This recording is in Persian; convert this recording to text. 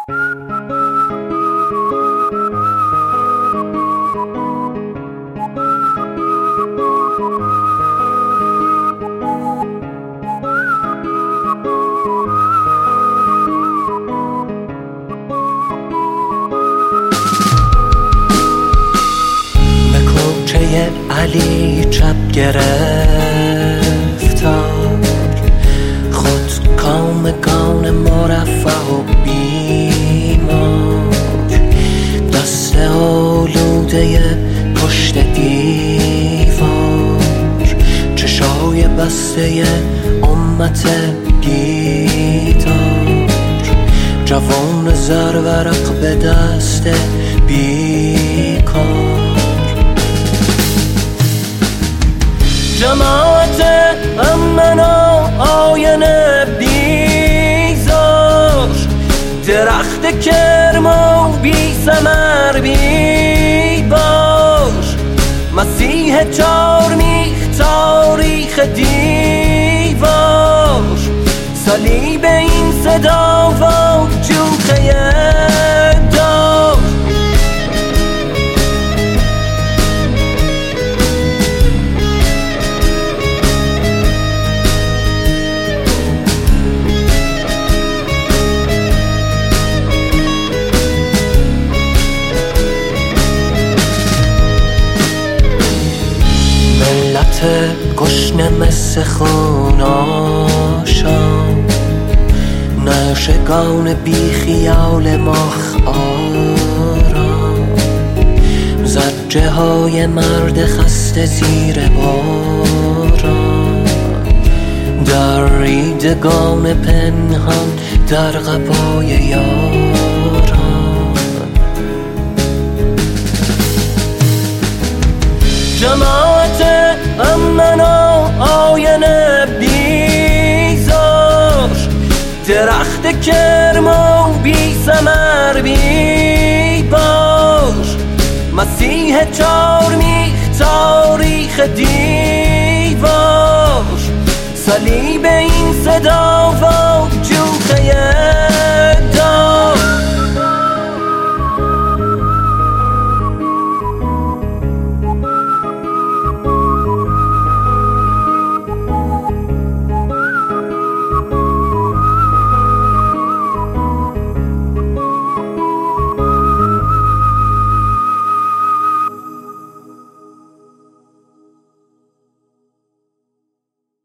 علی چپ گرفتار، خود کامگان مرفه و بیمار، دست آلوده پشت دیوار، چشای بسته امت بیدار، جوان زرورق به دست بیکار. جماعت امن و آینه بیزار، درخت کرم و بی ثمر بی بار، مسیح چارمیخ تاریخ دیوار، صلیب این صدا و جوخه دار. گشنه مثل خون آشام، نشگان بی خیال مخ آرام، زجه های مرد خسته زیر باران، در ریدگان پنهان در قبای یاران. جماعت امن و آینه بیزار، درخت کرم و بی ثمر بی بار، مسیح چارمیخ تاریخ دیوار، صلیب این صدا و جوخه